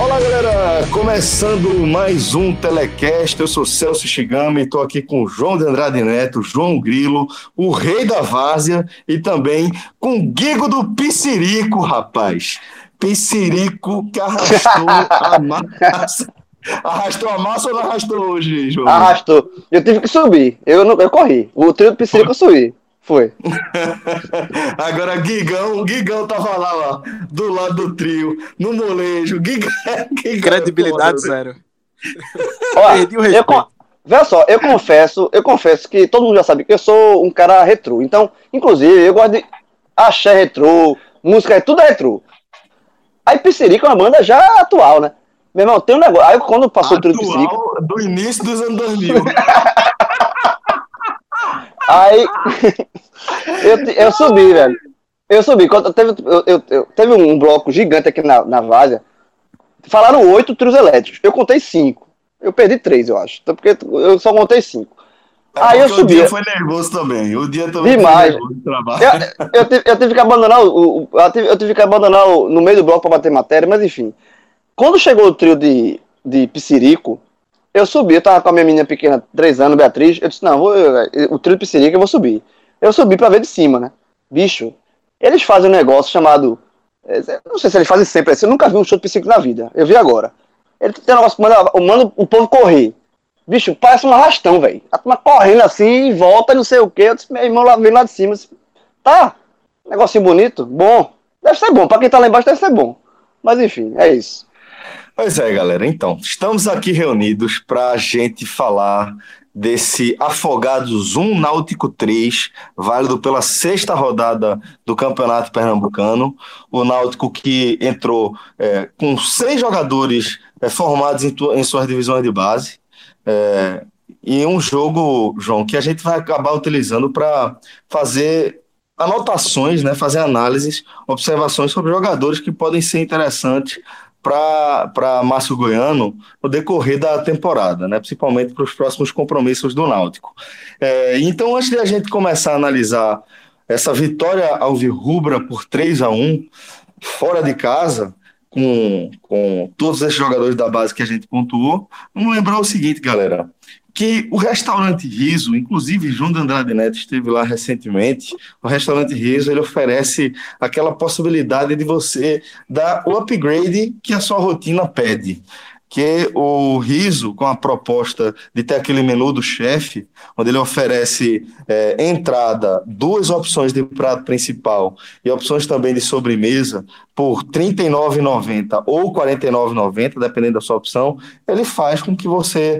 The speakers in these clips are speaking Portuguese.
Olá, galera! Começando mais um Telecast, eu sou Celso Shigami, estou aqui com o João de Andrade Neto, João Grilo, o rei da várzea e também com o Guigo do Pissirico, rapaz. Pissirico que arrastou a massa. Arrastou a massa ou não arrastou hoje, João Grilo? Arrastou. Eu tive que subir. Eu corri. O trio do Piscílico eu subi. Foi. Agora, Guigão tava lá, ó, do lado do trio, no molejo. Guigão é foda, Credibilidade velho. zero. Olha, Perdi o respeito. veja só, eu confesso que todo mundo já sabe que eu sou um cara retrô. Então, inclusive, eu gosto de axé retrô, música, tudo é retrô. Aí Piscílico é uma banda já atual, né? Meu irmão, tem um negócio. Aí quando passou o trio do Piscílico, Atual do início dos anos 2000. aí eu subi, velho. Eu subi. Quando teve um bloco gigante aqui na Várzea. Falaram 8 trios elétricos. Eu contei 5. Eu perdi 3, eu acho. Então, porque eu só contei 5. É Aí eu porque o dia subi. foi nervoso também. O dia também foi Demais. nervoso de trabalho. Eu tive que abandonar eu tive que abandonar no meio do bloco para bater matéria, mas enfim. Quando chegou o trio de Piscirico, eu subi. Eu tava com a minha menina pequena, 3 anos, Beatriz. Eu disse, não, o trio de Piscirico eu vou subir. Eu subi para ver de cima, né? Bicho, eles fazem um negócio chamado. Não sei se eles fazem sempre assim. Eu nunca vi um show de Piscirico na vida. Eu vi agora. Ele tem um negócio que manda o povo correr. Bicho, parece um arrastão, velho. A turma correndo assim, volta e não sei o quê. Eu disse, meu irmão lá, vem lá de cima. Eu disse, tá, negocinho bonito, bom. Deve ser bom. Pra quem tá lá embaixo deve ser bom. Mas enfim, é isso. Pois é, galera. Então, estamos aqui reunidos para a gente falar desse Afogados 1 Náutico 3, válido pela sexta rodada do Campeonato Pernambucano. O Náutico que entrou com 6 jogadores formados em suas divisões de base. E um jogo, João, que a gente vai acabar utilizando para fazer anotações, né, fazer análises, observações sobre jogadores que podem ser interessantes para Márcio Goiano no decorrer da temporada, né, principalmente para os próximos compromissos do Náutico. Então, antes de a gente começar a analisar essa vitória alvirrubra por 3-1 fora de casa, com todos esses jogadores da base que a gente pontuou, vamos lembrar o seguinte, galera, que o restaurante Riso, inclusive João de Andrade Neto esteve lá recentemente, o restaurante Riso, ele oferece aquela possibilidade de você dar o upgrade que a sua rotina pede, que é o Riso, com a proposta de ter aquele menu do chefe, onde ele oferece entrada, 2 opções de prato principal e opções também de sobremesa por R$ 39,90 ou R$ 49,90, dependendo da sua opção, ele faz com que você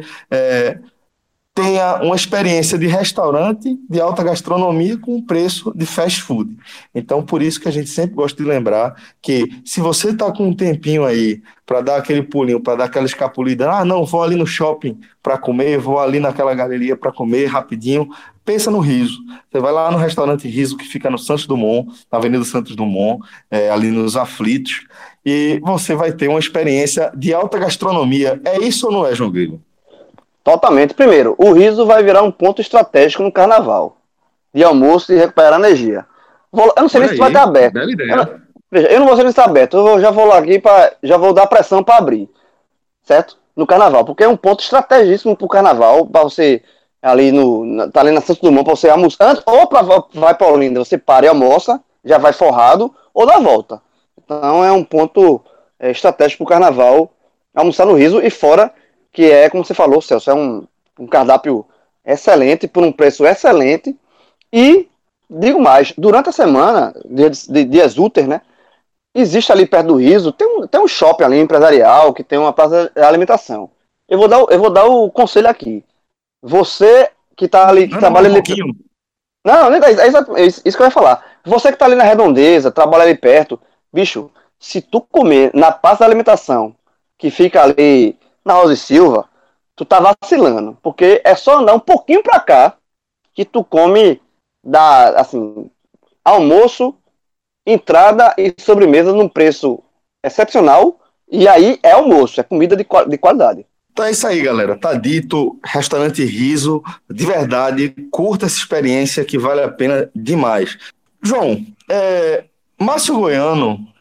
tenha uma experiência de restaurante de alta gastronomia com um preço de fast food. Então, por isso que a gente sempre gosta de lembrar que se você está com um tempinho aí para dar aquele pulinho, para dar aquela escapulida, não, vou ali no shopping para comer, vou ali naquela galeria para comer rapidinho, pensa no Riso. Você vai lá no restaurante Riso, que fica no Santos Dumont, na Avenida Santos Dumont, ali nos Aflitos, e você vai ter uma experiência de alta gastronomia. É isso ou não é, João Grilo? Totalmente. Primeiro, o riso vai virar um ponto estratégico no carnaval. De almoço e recuperar energia. Eu não sei nem se vai estar aberto. Bela ideia. Veja, eu não vou sei se está aberto. Já vou lá aqui já vou dar pressão para abrir. Certo? No carnaval. Porque é um ponto estrategíssimo pro carnaval. Para você tá ali na Santos Dumont, para você almoçar. Antes, ou vai para Olinda, você para e almoça, já vai forrado, ou dá volta. Então é um ponto estratégico pro carnaval. Almoçar no riso e fora que é, como você falou, Celso, é um cardápio excelente, por um preço excelente, e, digo mais, durante a semana, dias úteis, né, existe ali perto do Riso, tem um shopping ali empresarial, que tem uma praça de alimentação. Eu vou dar o conselho aqui. Você que está ali, que trabalha ali... Não, é isso que eu ia falar. Você que está ali na Redondeza, trabalha ali perto, bicho, se tu comer na praça de alimentação, que fica ali na Rosa e Silva, tu tá vacilando, porque é só andar um pouquinho pra cá que tu come assim, almoço, entrada e sobremesa num preço excepcional, e aí é almoço, é comida de qualidade. Então é isso aí, galera. Tá dito, restaurante Riso, de verdade, curta essa experiência que vale a pena demais. João, Márcio Goiano,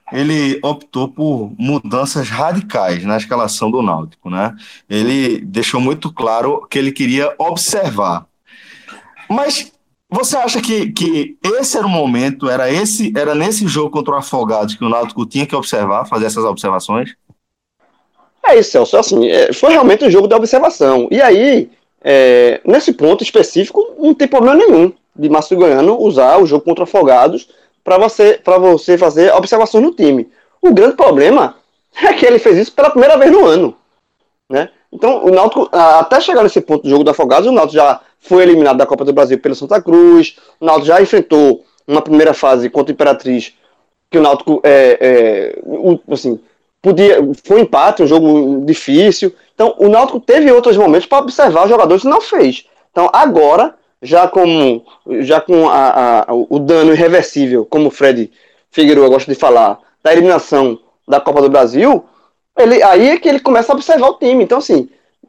ele optou por mudanças radicais na escalação do Náutico, né? Ele deixou muito claro que ele queria observar. Mas você acha que esse era o momento, era nesse jogo contra o Afogados que o Náutico tinha que observar, fazer essas observações? É isso, Celso. Assim, foi realmente um jogo de observação. E aí, nesse ponto específico, não tem problema nenhum de Márcio Goiano usar o jogo contra Afogados para você fazer observações no time. O grande problema é que ele fez isso pela primeira vez no ano, né? Então, o Náutico, até chegar nesse ponto do jogo do Afogados, o Náutico já foi eliminado da Copa do Brasil pelo Santa Cruz, o Náutico já enfrentou uma primeira fase contra o Imperatriz, que o Náutico assim, foi um empate, um jogo difícil. Então, o Náutico teve outros momentos para observar os jogadores e não fez. Então, agora, já com o dano irreversível, como o Fred Figueiredo gosta de falar, da eliminação da Copa do Brasil, aí é que ele começa a observar o time. Então, assim,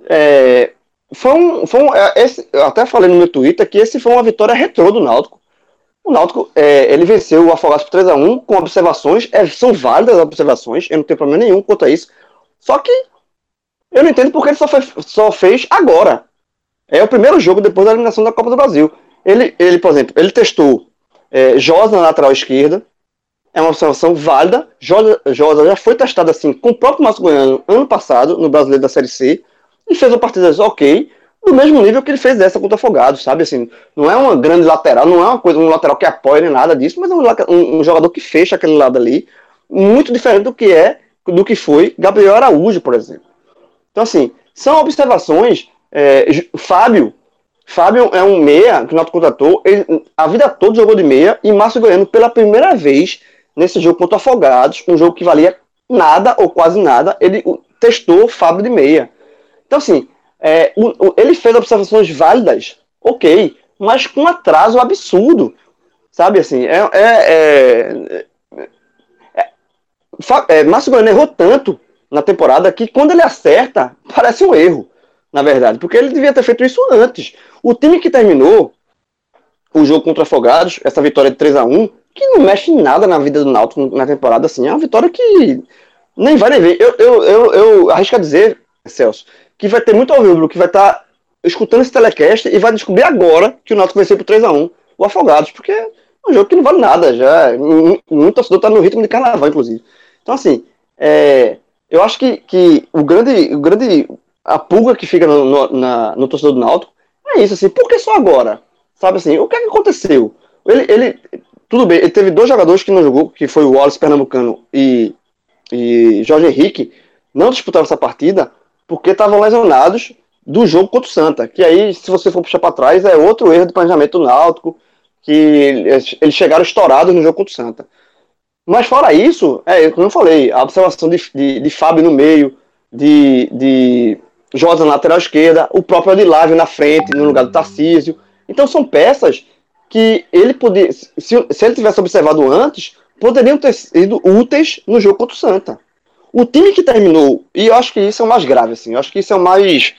eu até falei no meu Twitter que esse foi uma vitória retrô do Náutico. O Náutico, ele venceu o Afogados por 3-1 com observações, são válidas as observações, eu não tenho problema nenhum quanto a isso. Só que eu não entendo porque ele só fez agora. É o primeiro jogo depois da eliminação da Copa do Brasil. Ele por exemplo, ele testou Josa na lateral esquerda, é uma observação válida. Josa já foi testado assim com o próprio Márcio Goiano ano passado, no Brasileiro da Série C, e fez uma partida ok, do mesmo nível que ele fez dessa contra o Afogados, sabe? Assim, não é uma grande lateral, não é um lateral que apoia nem nada disso, mas é um jogador que fecha aquele lado ali, muito diferente do que foi Gabriel Araújo, por exemplo. Então, assim, são observações. Fábio é um meia que o Náutico contratou, ele, a vida toda jogou de meia, e Márcio Goiano, pela primeira vez nesse jogo contra o Afogados, um jogo que valia nada ou quase nada, ele testou Fábio de meia. Então, assim, ele fez observações válidas, ok, mas com atraso absurdo, sabe? Assim, Márcio Goiano errou tanto na temporada que quando ele acerta, parece um erro, na verdade, porque ele devia ter feito isso antes. O time que terminou o jogo contra o Afogados, essa vitória de 3-1, que não mexe em nada na vida do Náutico na temporada, assim, é uma vitória que nem vai nem ver. Eu arrisco a dizer, Celso, que vai ter muito alvirrubro que vai estar escutando esse telecast e vai descobrir agora que o Náutico venceu por 3-1 o Afogados, porque é um jogo que não vale nada, já. Muito torcedor tá no ritmo de carnaval, inclusive. Então, assim, eu acho que a pulga que fica no torcedor do Náutico é isso, assim, por que só agora? Sabe assim, o que é que aconteceu? Tudo bem, ele teve dois jogadores que não jogou, que foi o Wallace Pernambucano e Jorge Henrique, não disputaram essa partida porque estavam lesionados do jogo contra o Santa, que aí, se você for puxar para trás, é outro erro de planejamento do Náutico, que eles chegaram estourados no jogo contra o Santa. Mas fora isso, como eu falei, a observação de Fábio no meio, de Josa na lateral esquerda, o próprio Adilávio na frente, no lugar do Tarcísio. Então são peças que ele poderia, se ele tivesse observado antes, poderiam ter sido úteis no jogo contra o Santa. O time que terminou, e eu acho que isso é o mais grave, assim, eu acho que isso é o mais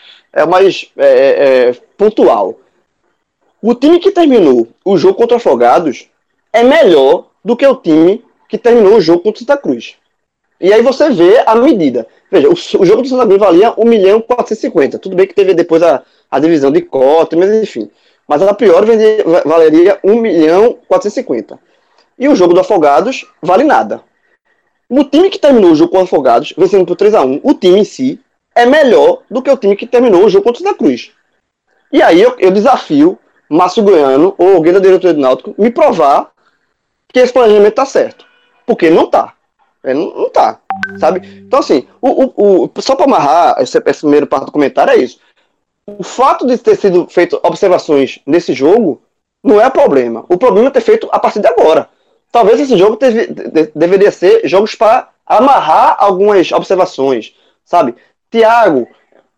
pontual. O time que terminou o jogo contra o Afogados é melhor do que o time que terminou o jogo contra o Santa Cruz. E aí você vê a medida. Veja, o jogo do Santa Cruz valia 1.450.000. Tudo bem que teve depois a divisão de cota, mas enfim. Mas a priori valeria 1.450.000. E o jogo do Afogados vale nada. O time que terminou o jogo com o Afogados, vencendo por 3-1, o time em si é melhor do que o time que terminou o jogo contra o Santa Cruz. E aí eu desafio Márcio Goiano ou alguém da diretoria do Náutico me provar que esse planejamento tá certo. Porque não tá. Não tá, sabe? Então, assim, só para amarrar esse primeiro parte do comentário é isso. O fato de ter sido feito observações nesse jogo não é problema. O problema é ter feito a partir de agora. Talvez esse jogo deveria ser jogos para amarrar algumas observações, sabe? Thiago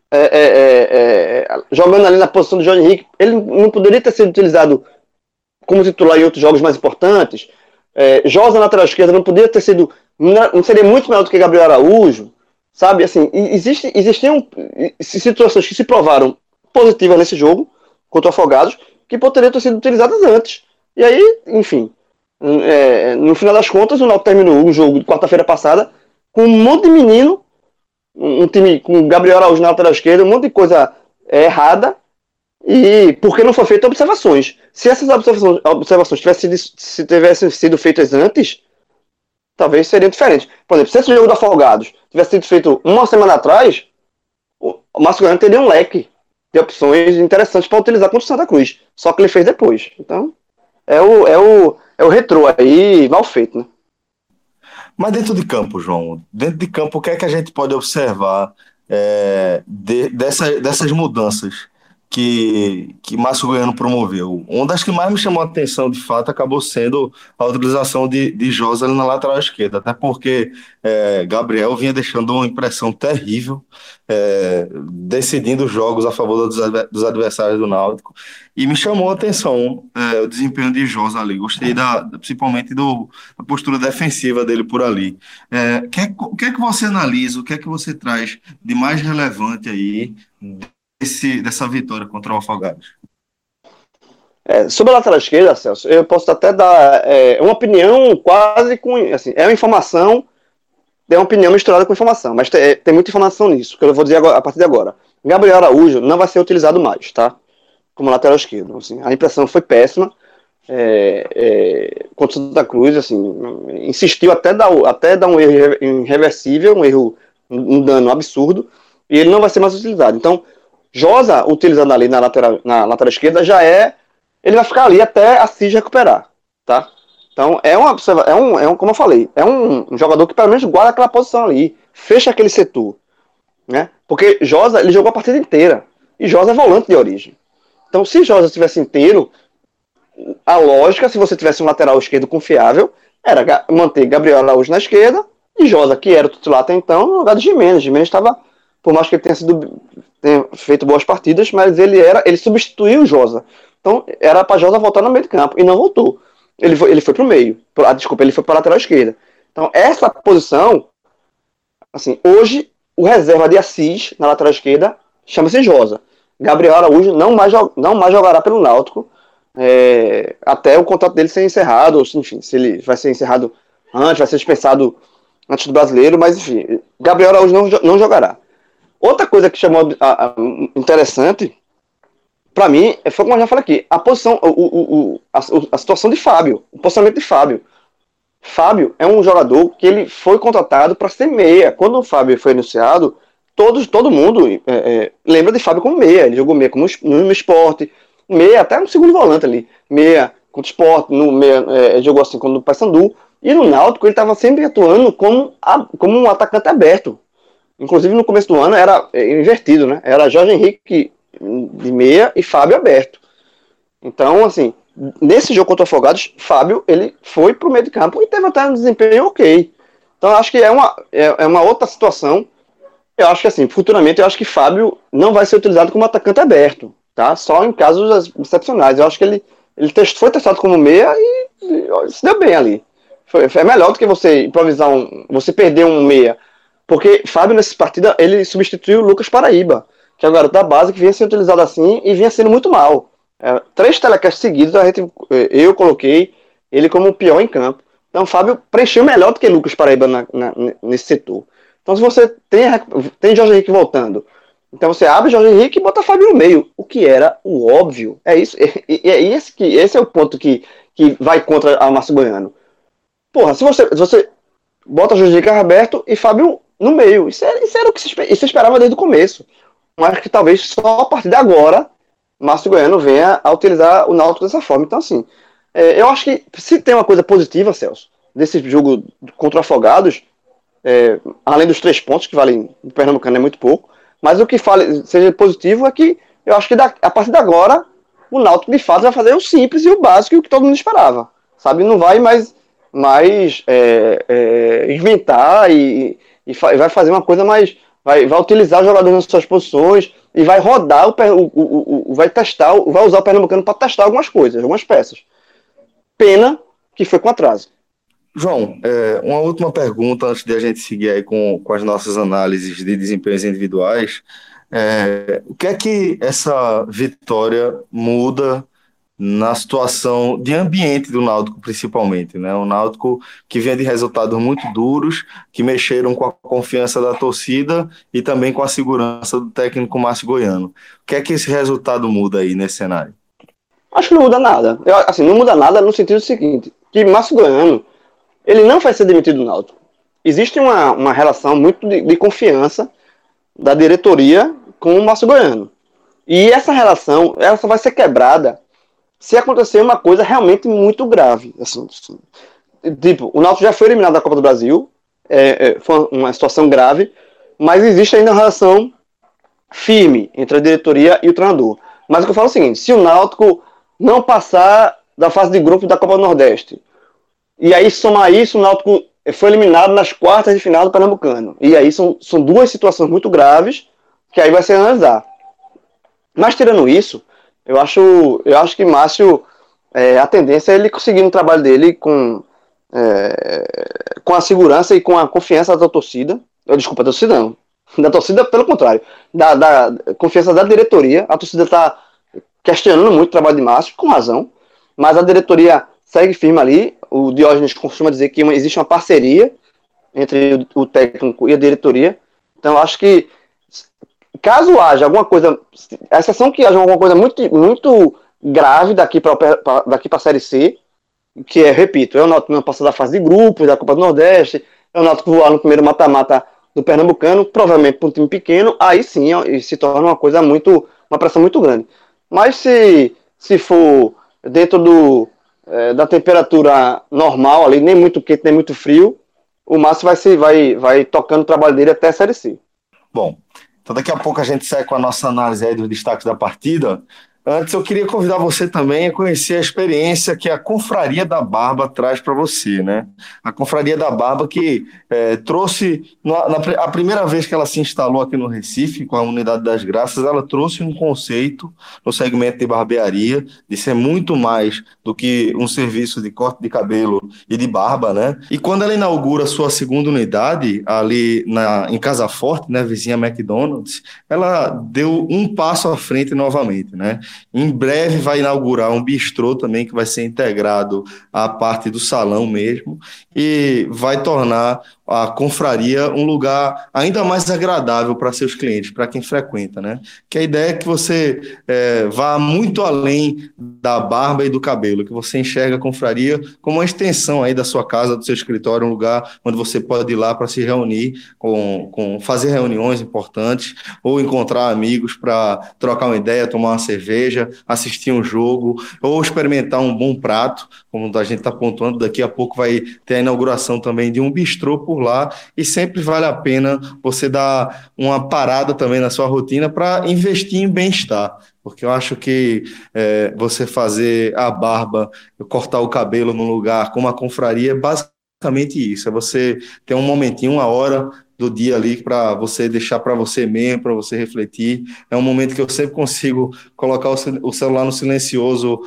jogando ali na posição do Jorge Henrique, ele não poderia ter sido utilizado como titular em outros jogos mais importantes. Josa na lateral esquerda não poderia ter sido, não seria muito melhor do que Gabriel Araújo, sabe? Assim, existiam situações que se provaram positivas nesse jogo contra o Afogados que poderiam ter sido utilizadas antes. E aí, enfim, No final das contas, o Náutico terminou o jogo de quarta-feira passada com um monte de menino, um time com Gabriel Araújo na lateral esquerda, um monte de coisa errada, e porque não foram feitas observações. Se essas observações tivessem sido feitas antes, talvez seria diferente. Por exemplo, se esse jogo do Afogados tivesse sido feito uma semana atrás, o Márcio Goiano teria um leque de opções interessantes para utilizar contra o Santa Cruz. Só que ele fez depois. Então, é o retrô aí, mal feito, né? Mas dentro de campo, João, dentro de campo, o que é que a gente pode observar dessas mudanças que Márcio Goiano promoveu? Uma das que mais me chamou a atenção, de fato, acabou sendo a utilização de Josa ali na lateral esquerda, até porque Gabriel vinha deixando uma impressão terrível, decidindo jogos a favor dos adversários do Náutico, e me chamou a atenção o desempenho de Josa ali. Gostei principalmente da postura defensiva dele por ali. O que é que você analisa, o que é que você traz de mais relevante aí dessa vitória contra o Afogados? Sobre a lateral esquerda, Celso, eu posso até dar uma opinião quase com. Assim, é uma informação, é uma opinião misturada com informação, mas tem muita informação nisso, que eu vou dizer agora, a partir de agora. Gabriel Araújo não vai ser utilizado mais, tá? Como lateral esquerdo. Assim, a impressão foi péssima contra o Santa Cruz, assim, insistiu até dar um erro irreversível, um dano absurdo, e ele não vai ser mais utilizado. Então, Josa, utilizando ali na lateral esquerda, ele vai ficar ali até a CIS recuperar, tá? Então, como eu falei, é um jogador que pelo menos guarda aquela posição ali, fecha aquele setor, né? Porque Josa, ele jogou a partida inteira, e Josa é volante de origem. Então, se Josa estivesse inteiro, a lógica, se você tivesse um lateral esquerdo confiável, era manter Gabriel Araújo na esquerda e Josa, que era o titular até então, no lugar de Gimenez. Gimenez estava, por mais que ele tenha feito boas partidas, mas ele substituiu o Josa. Então era para Josa voltar no meio de campo e não voltou. Ele foi para o meio. Ele foi para a lateral esquerda. Então essa posição, assim, hoje o reserva de Assis na lateral esquerda chama-se Josa. Gabriel Araújo não mais jogará pelo Náutico até o contrato dele ser encerrado, ou, enfim, se ele vai ser encerrado antes, vai ser dispensado antes do brasileiro, mas enfim, Gabriel Araújo não jogará. Outra coisa que chamou interessante, para mim, foi como eu já falei aqui, a posição, a situação de Fábio, o posicionamento de Fábio. Fábio é um jogador que ele foi contratado para ser meia. Quando o Fábio foi anunciado, todo mundo lembra de Fábio como meia. Ele jogou meia no esporte, meia até no segundo volante ali, meia contra o esporte, no meia, jogou assim contra o Paysandu. E no Náutico ele estava sempre atuando como um atacante aberto. Inclusive no começo do ano era invertido, né? Era Jorge Henrique de meia e Fábio aberto. Então, assim, nesse jogo contra o Afogados, Fábio, ele foi pro meio de campo e teve até um desempenho ok. Então, eu acho que é uma outra situação. Eu acho que, assim, futuramente, eu acho que Fábio não vai ser utilizado como atacante aberto, tá? Só em casos excepcionais. Eu acho que ele foi testado como meia e se deu bem ali. É melhor do que você improvisar você perder um meia. Porque Fábio, nessa partida, ele substituiu o Lucas Paraíba, que é o garoto da base que vinha sendo utilizado assim e vinha sendo muito mal. 3 telecasts seguidos, eu coloquei ele como o pior em campo. Então, Fábio preencheu melhor do que Lucas Paraíba nesse setor. Então, se você tem Jorge Henrique voltando, então você abre Jorge Henrique e bota Fábio no meio, o que era o óbvio. É isso. Esse é o ponto que vai contra a Márcio Goiano. Porra, se você bota Jorge Henrique aberto e Fábio no meio, isso era o que se esperava desde o começo. Mas que talvez só a partir de agora Márcio Goiano venha a utilizar o Náutico dessa forma. Então, assim, eu acho que se tem uma coisa positiva, Celso, desse jogo contra o Afogados, além dos 3 pontos, que valem no Pernambucano é muito pouco, mas o que seja positivo é que eu acho que a partir de agora o Náutico de fato vai fazer o simples e o básico e o que todo mundo esperava. Sabe? Não vai mais inventar e vai fazer uma coisa mais. Vai utilizar os jogadores nas suas posições e vai rodar vai testar, vai usar o Pernambucano para testar algumas coisas, algumas peças. Pena que foi com atraso. João, uma última pergunta antes de a gente seguir aí com as nossas análises de desempenhos individuais. O que é que essa vitória muda na situação de ambiente do Náutico, principalmente, né? O Náutico que vinha de resultados muito duros, que mexeram com a confiança da torcida e também com a segurança do técnico Márcio Goiano. O que é que esse resultado muda aí nesse cenário? Acho que não muda nada. Assim, não muda nada no sentido seguinte, que Márcio Goiano, ele não vai ser demitido do Náutico. Existe uma relação muito de confiança da diretoria com o Márcio Goiano. E essa relação, ela só vai ser quebrada se acontecer uma coisa realmente muito grave. Assim. Tipo, o Náutico já foi eliminado da Copa do Brasil, foi uma situação grave, mas existe ainda uma relação firme entre a diretoria e o treinador. Mas o que eu falo é o seguinte, se o Náutico não passar da fase de grupo da Copa do Nordeste, e aí somar isso, o Náutico foi eliminado nas quartas de final do Pernambucano. E aí são duas situações muito graves que aí vai se analisar. Mas tirando isso, eu acho que Márcio, a tendência é ele conseguir um trabalho dele com a segurança e com a confiança da torcida. Desculpa, da torcida não. Da torcida, pelo contrário. Da confiança da diretoria. A torcida está questionando muito o trabalho de Márcio, com razão. Mas a diretoria segue firme ali. O Diógenes costuma dizer que existe uma parceria entre o técnico e a diretoria. Então, eu acho que caso haja alguma coisa, a exceção que haja alguma coisa muito, muito grave daqui para a Série C, que repito, é o Náutico não passar da fase de grupos da Copa do Nordeste, é o Náutico voar no primeiro mata-mata do Pernambucano, provavelmente para um time pequeno, aí sim se torna uma pressão muito grande. Mas se for dentro da temperatura normal ali, nem muito quente, nem muito frio, o Márcio vai tocando o trabalho dele até a Série C. Bom, então daqui a pouco a gente segue com a nossa análise aí dos destaques da partida. Antes eu queria convidar você também a conhecer a experiência que a Confraria da Barba traz para você, né? A Confraria da Barba que trouxe, a primeira vez que ela se instalou aqui no Recife, com a Unidade das Graças, ela trouxe um conceito no segmento de barbearia, de ser muito mais do que um serviço de corte de cabelo e de barba, né? E quando ela inaugura a sua segunda unidade, ali em Casa Forte, né, vizinha McDonald's, ela deu um passo à frente novamente, né? Em breve vai inaugurar um bistrô também que vai ser integrado à parte do salão mesmo e vai tornar a confraria um lugar ainda mais agradável para seus clientes, para quem frequenta, né? Que a ideia é que você vá muito além da barba e do cabelo, que você enxerga a confraria como uma extensão aí da sua casa, do seu escritório, um lugar onde você pode ir lá para se reunir, fazer reuniões importantes ou encontrar amigos para trocar uma ideia, tomar uma cerveja, assistir um jogo ou experimentar um bom prato, como a gente está pontuando, daqui a pouco vai ter a inauguração também de um bistrô por lá e sempre vale a pena você dar uma parada também na sua rotina para investir em bem-estar, porque eu acho que você fazer a barba, cortar o cabelo num lugar como a confraria é basicamente isso, é você ter um momentinho, uma hora do dia ali para você deixar para você mesmo, para você refletir. É um momento que eu sempre consigo colocar o celular no silencioso,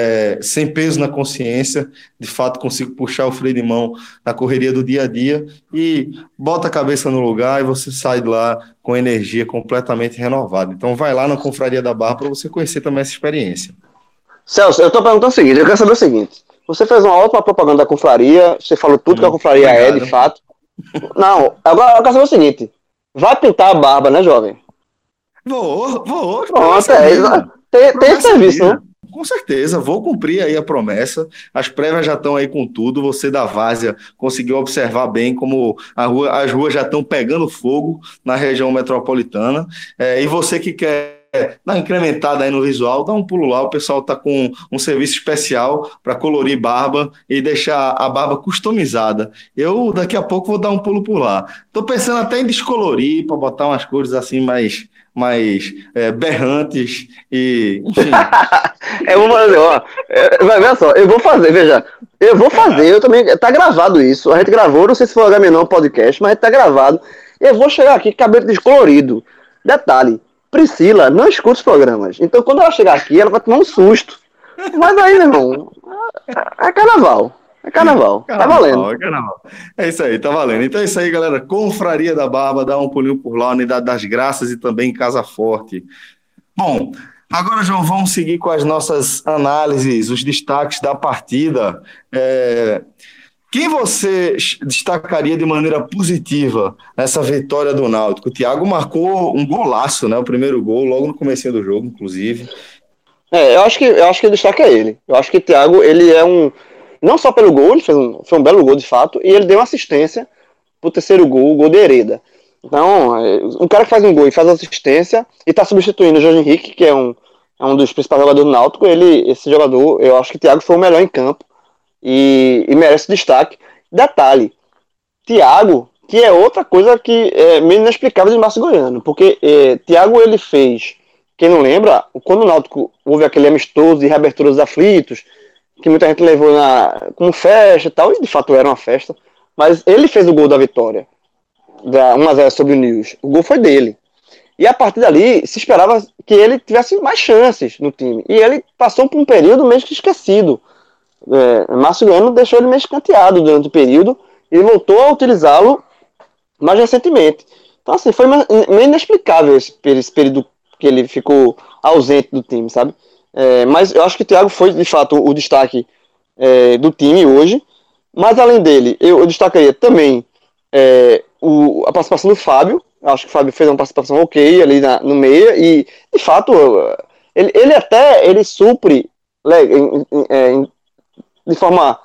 sem peso na consciência. De fato, consigo puxar o freio de mão na correria do dia a dia e bota a cabeça no lugar e você sai de lá com energia completamente renovada. Então, vai lá na Confraria da Barra para você conhecer também essa experiência. Celso, eu estou perguntando o seguinte, eu quero saber o seguinte. Você fez uma ótima propaganda da confraria, você falou tudo que a confraria obrigado. de fato. Não, agora eu quero saber o seguinte. Vai pintar a barba, né, jovem? Vou. Pronto, tem serviço, né? Com certeza, vou cumprir aí a promessa. As prévias já estão aí com tudo. Você da Várzea conseguiu observar bem como as ruas já estão pegando fogo na região metropolitana. E você que quer dar uma incrementada aí no visual, dá um pulo lá. O pessoal está com um serviço especial para colorir barba e deixar a barba customizada. Eu daqui a pouco vou dar um pulo por lá. Estou pensando até em descolorir para botar umas cores assim mais berrantes e, enfim. Eu vou fazer, ó. Vai ver só, eu vou fazer, veja. Eu também. Tá gravado isso. A gente gravou, não sei se foi o Agamenon podcast, mas tá gravado. Eu vou chegar aqui, cabelo descolorido. Detalhe, Priscila não escuta os programas. Então quando ela chegar aqui, ela vai tomar um susto. Mas aí, meu irmão, é carnaval. É carnaval. Tá valendo. É carnaval. É isso aí, tá valendo. Então é isso aí, galera. Confraria da Barba, dá um pulinho por lá, Unidade das Graças e também Casa Forte. Bom, Agora, João, vamos seguir com as nossas análises, os destaques da partida. Quem você destacaria de maneira positiva nessa vitória do Náutico? O Thiago marcou um golaço, né? O primeiro gol, logo no comecinho do jogo, inclusive. Eu acho que o destaque é ele. Eu acho que o Thiago, ele é um. Não só pelo gol, ele foi um belo gol de fato, e ele deu uma assistência pro terceiro gol, o gol de Hereda. Então, um cara que faz um gol e faz assistência e tá substituindo o Jorge Henrique, que é um dos principais jogadores do Náutico, esse jogador, eu acho que o Thiago foi o melhor em campo e merece destaque. Detalhe, Thiago, que é outra coisa que é meio inexplicável de Márcio Goiano, porque Thiago ele fez, quem não lembra, quando o Náutico houve aquele amistoso de reabertura dos aflitos, que muita gente levou como festa e tal, e de fato era uma festa, mas ele fez o gol da vitória, da 1-0 sobre o News. O gol foi dele. E a partir dali se esperava que ele tivesse mais chances no time. E ele passou por um período meio que esquecido. Márcio Goiano deixou ele meio escanteado durante o período e voltou a utilizá-lo mais recentemente. Então, assim, foi meio inexplicável esse período que ele ficou ausente do time, sabe? Mas eu acho que o Thiago foi, de fato, o destaque do time hoje. Mas, além dele, eu destacaria também a participação do Fábio. Eu acho que o Fábio fez uma participação ok ali no meia. E, de fato, ele supre de forma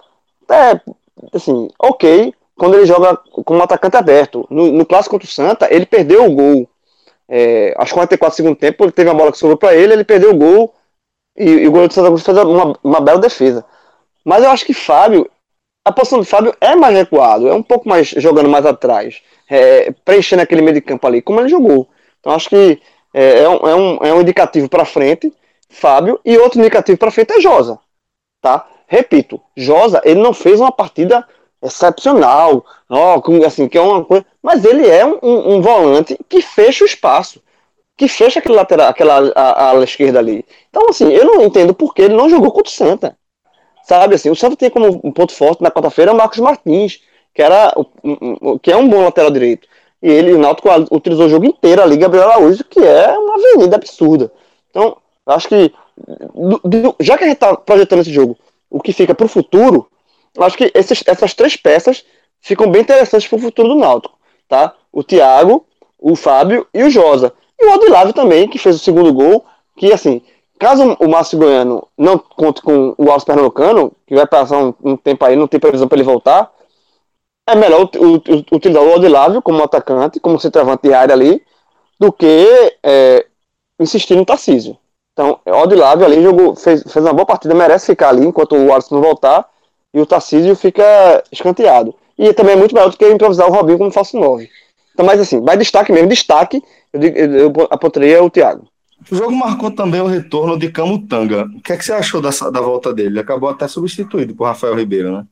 assim, ok, quando ele joga como atacante aberto. No clássico contra o Santa, ele perdeu o gol. Aos 44 do segundo tempo, ele teve uma bola que sobrou para ele perdeu o gol e o goleiro do Santa Cruz fez uma bela defesa. Mas eu acho que a posição do Fábio é mais recuado, é um pouco mais jogando mais atrás, preenchendo aquele meio de campo ali, como ele jogou. Então acho que é um indicativo para frente, Fábio, e outro indicativo para frente é Josa, tá? Repito, Josa, ele não fez uma partida excepcional, assim, que é uma coisa, mas ele é um volante que fecha o espaço, que fecha aquele lateral, a ala esquerda ali. Então, assim, eu não entendo por que ele não jogou contra o Santa. Sabe, assim, o Santa tem como um ponto forte na quarta-feira o Marcos Martins, que é um bom lateral direito. E o Náutico utilizou o jogo inteiro ali, Gabriel Araújo, que é uma avenida absurda. Então, eu acho que, já que a gente está projetando esse jogo, o que fica para o futuro, eu acho que essas três peças ficam bem interessantes para o futuro do Náutico. Tá? O Thiago, o Fábio e o Josa. E o Odilávio também, que fez o segundo gol, que assim, caso o Márcio Goiano não conte com o Alves Pernambucano, que vai passar um tempo aí, não tem previsão para ele voltar, é melhor utilizar o Odilávio como atacante, como centroavante de área ali, do que insistir no Tarcísio. Então, o Odilávio ali fez uma boa partida, merece ficar ali enquanto o Alisson não voltar, e o Tarcísio fica escanteado. E também é muito melhor do que improvisar o Robinho como falso 9. Então, mas assim, vai destaque mesmo, eu apontaria o Thiago. O jogo marcou também o retorno de Camutanga. O que é que você achou da volta dele? Ele acabou até substituído por Rafael Ribeiro, né?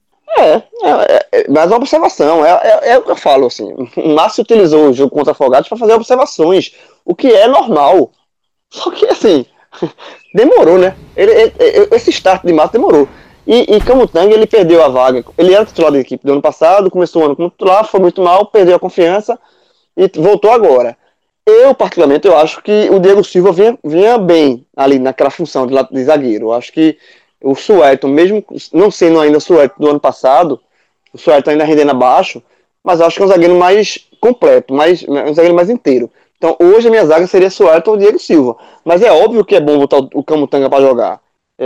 Mas uma observação, é o que eu falo, assim, o Márcio utilizou o jogo contra Afogados para fazer observações, o que é normal, só que assim, demorou, né, esse start de Márcio demorou, e Camutanga, ele perdeu a vaga, ele era titular da equipe do ano passado, começou o ano como titular, foi muito mal, perdeu a confiança, e voltou agora. Eu, particularmente, eu acho que o Diego Silva vinha bem ali naquela função de zagueiro. Eu acho que o Suelton, mesmo não sendo ainda o Suelton do ano passado, o Suelton ainda rendendo abaixo, mas eu acho que é um zagueiro mais completo, um zagueiro mais inteiro. Então, hoje a minha zaga seria Suelton ou Diego Silva. Mas é óbvio que é bom botar o Camutanga para jogar.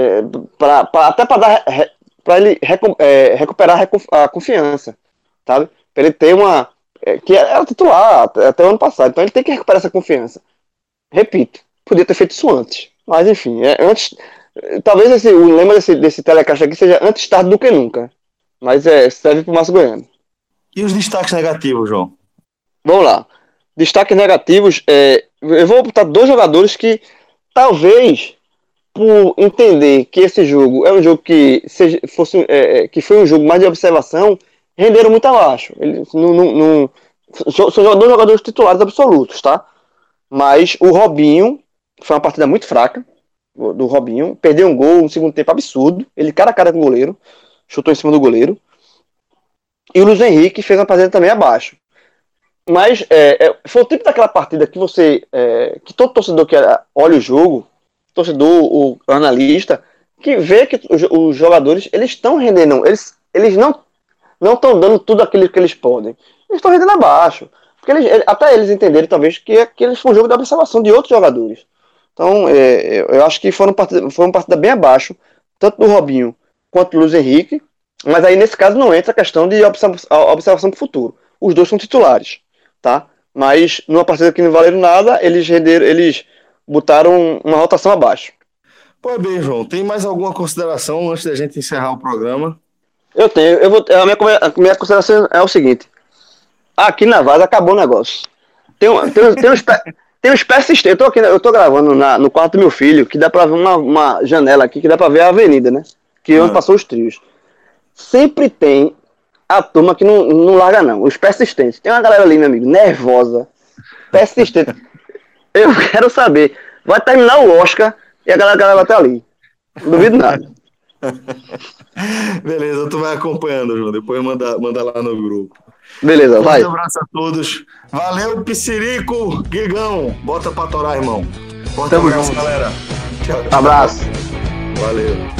Até para ele recuperar a confiança, sabe? Para ele ter que era titular até o ano passado, então ele tem que recuperar essa confiança. Repito, podia ter feito isso antes, mas enfim, antes, talvez o lema desse telecast aqui seja antes tarde do que nunca, mas serve para o Márcio Goiano. E os destaques negativos, João? Vamos lá, destaques negativos, eu vou botar dois jogadores que talvez, por entender que esse jogo é um jogo que foi um jogo mais de observação, renderam muito abaixo. São dois jogadores titulares absolutos, tá? Mas o Robinho foi uma partida muito fraca do Robinho, perdeu um gol no segundo tempo absurdo, ele cara a cara com o goleiro, chutou em cima do goleiro. E o Luiz Henrique fez uma partida também abaixo. Mas foi o tipo daquela partida que que todo torcedor que olha o jogo, torcedor, o analista, que vê que os jogadores, eles estão rendendo, eles não estão dando tudo aquilo que eles podem. Eles estão rendendo abaixo. Porque até eles entenderem, talvez, que aqueles foi um jogo de observação de outros jogadores. Então, eu acho que foi uma partida bem abaixo, tanto do Robinho quanto do Luiz Henrique. Mas aí, nesse caso, não entra a questão de observação para o futuro. Os dois são titulares, tá? Mas, numa partida que não valeram nada, eles botaram uma rotação abaixo. Pois bem, João, tem mais alguma consideração antes da gente encerrar o programa? Eu tenho. A minha consideração é o seguinte. Aqui na Vaza acabou o negócio. Tem uns persistentes. Eu tô gravando no quarto do meu filho, que dá pra ver uma janela aqui, que dá pra ver a avenida, né? Que é onde passou os trios. Sempre tem a turma que não larga, não. Os persistentes. Tem uma galera ali, meu amigo, nervosa. Persistente. Eu quero saber. Vai terminar o Oscar e a galera vai estar ali. Não duvido nada. Beleza, tu vai acompanhando, João. Depois manda lá no grupo. Beleza, vai. Um abraço a todos. Valeu, Pissirico, Guigão. Bota pra torar, irmão. Forte abraço, galera. Tchau. Abraço. Valeu.